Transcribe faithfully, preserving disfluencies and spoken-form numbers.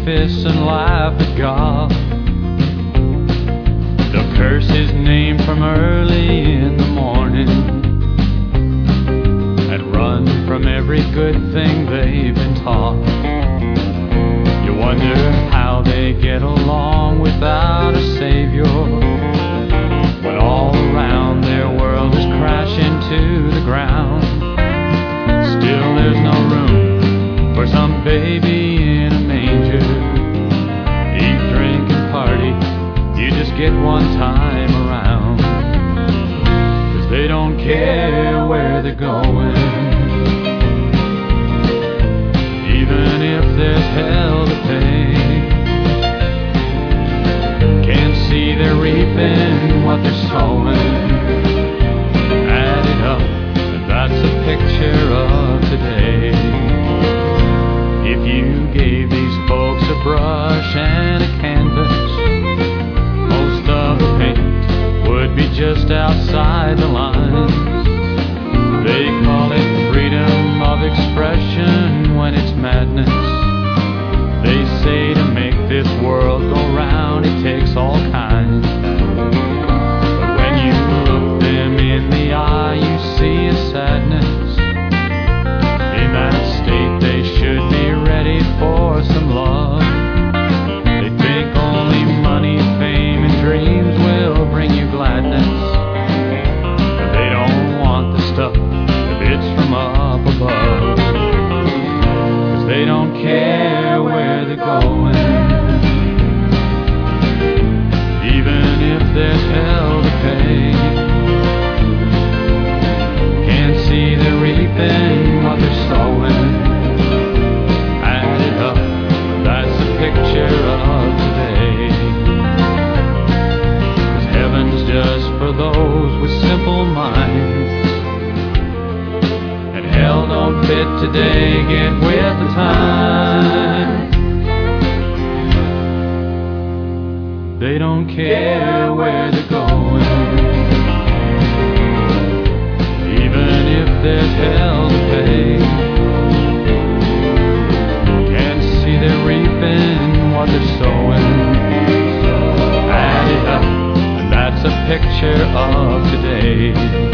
fists and laugh at God. They'll curse His name from early in the morning and run from every good thing they've been taught. You wonder how they get along without a Savior, when all around their world is crashing to the ground. Still there's no room for some baby in a manger. Eat, drink, and party, you just get one time around. 'Cause they don't care where they're going, even if there's hell to pay. Can't see they're reaping what they're sowing. Add it up, and that's a picture of today. If you gave these folks a brush and a canvas, most of the paint would be just outside the lines. They call it freedom of expression when it's madness. They say to make this world go round it takes all kinds. But when you look them in the eye, you see a sadness. In that state they should be ready for some love. They think only money, fame, and dreams will bring you gladness. But they don't want the stuff if it's from up above. 'Cause they don't care where they're going, even if there's hell to pay. Can't see they're reaping what they're sowing. Add it up, that's a picture of today. 'Cause heaven's just for those with simple minds, and hell don't fit today, get with the time. They don't care where they're going, even if there's hell to pay. Can't see they're reaping what they're sowing. Add it up, and that's a picture of today.